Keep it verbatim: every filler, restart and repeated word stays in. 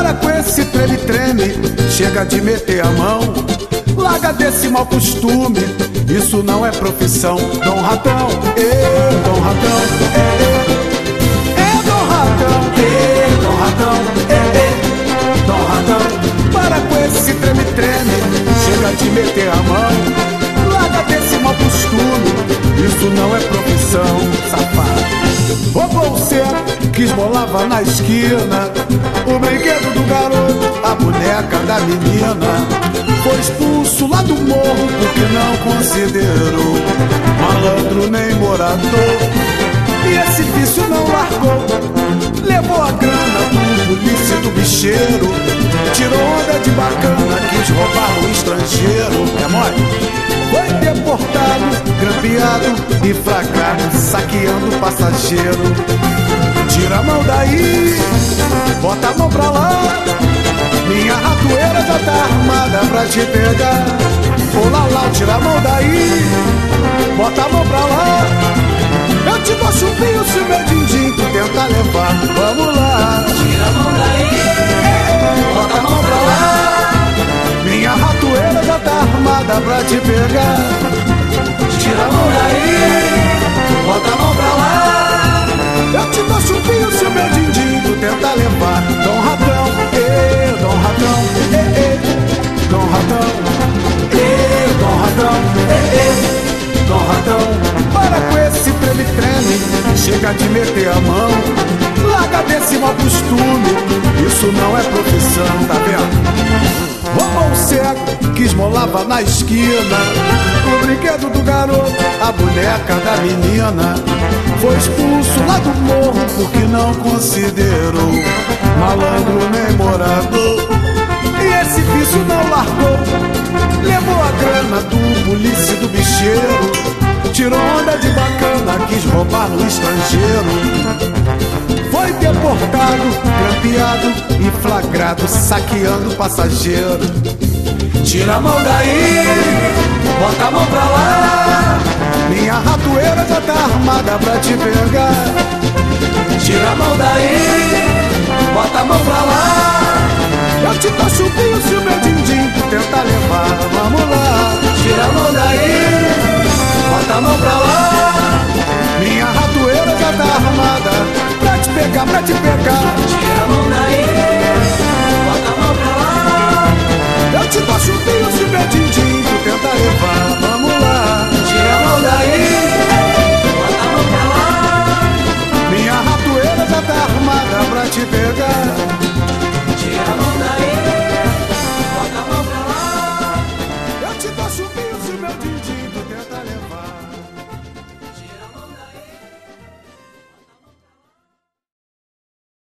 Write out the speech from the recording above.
Para com esse treme-treme, chega de meter a mão. Larga desse mau costume, isso não é profissão. Dom Ratão, ê, Dom Ratão, ê, ê, é Dom Ratão, ê, Dom Ratão, ê, ê, Dom Ratão. Para com esse treme-treme, chega de meter a mão. Larga desse mau costume, isso não é profissão, safado. Roubou o certo, que esmolava na esquina, o brinquedo do garoto, a boneca da menina. Foi expulso lá do morro porque não considerou malandro nem morador. E esse vício não largou, levou a grana do polícia do bicheiro, tirou onda de bacana, quis roubar o estrangeiro. É mole? Foi deportado, grampeado e flagrado, saqueando passageiro. Tira a mão daí, bota a mão pra lá, minha ratoeira já tá armada pra te pegar. Ô lá lá, tira a mão daí, bota a mão pra lá, eu te dou chupinho se o meu din-din tu tenta levar. Vamos lá, tira a mão daí, bota a mão pra lá, minha ratoeira já tá armada pra te pegar. Tira a mão daí, bota a mão pra lá, eu te dou chupinho se o meu din-din tu tenta levar. Dom Ratão, ê, Dom Ratão, ê, ê, Dom Ratão, ê, Dom Ratão, ê, ê, Dom Ratão. Para com esse treme-treme, chega de meter a mão. Larga desse mau costume, isso não é profissão, tá vendo? Roubou o cego, que esmolava na esquina, o brinquedo do garoto, a boneca da menina. Foi expulso lá do morro porque não considerou malandro nem morador. E esse vício não largou, levou a grana do polícia do bicheiro, tirou onda de bacana, quis roubar no estrangeiro. Foi deportado, grampeado e flagrado, saqueando passageiro. Tira a mão daí, bota a mão pra lá, minha ratoeira já tá armada pra te pegar. tira a mão daí, bota a mão pra lá, eu te dou chupinho se o meu din-din tu tenta levar. Vamos lá, tira a mão daí, bota a mão pra lá, minha ratoeira já tá armada pra te pegar, pra te pegar. Tira a mão daí, bota a mão pra lá, eu te dou chupinho se o meu din-din tu tenta levar. Vamos lá, tira a mão daí, bota a mão pra lá, minha ratoeira já tá armada pra te pegar.